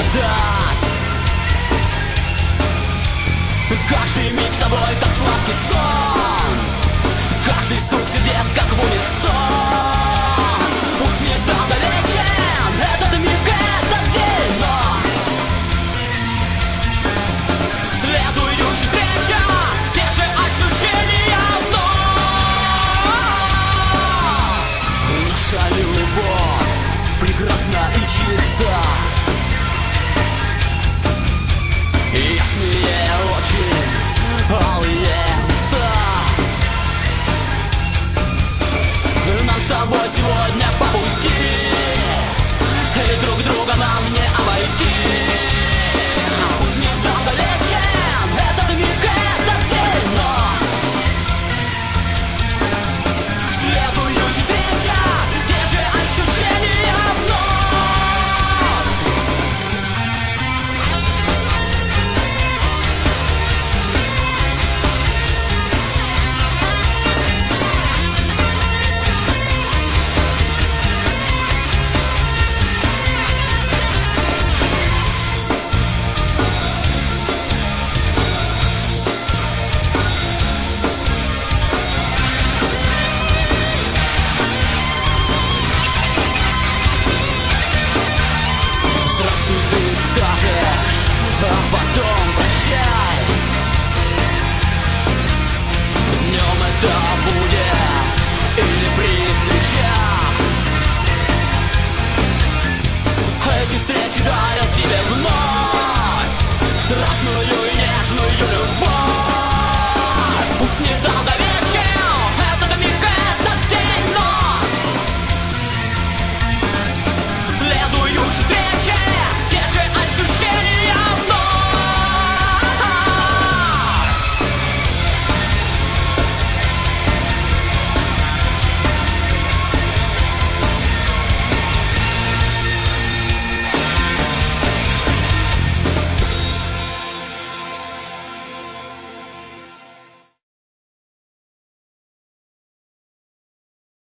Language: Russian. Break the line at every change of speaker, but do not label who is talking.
ждать. Каждый миг с тобой, как сладкий сон. Каждый стук сердец, как в унисон. Пусть не так далечен этот миг, этот день, но следующая встреча, те же ощущения, но наша любовь прекрасна и чиста. Ясные очи, алые уста. Нам с тобой сегодня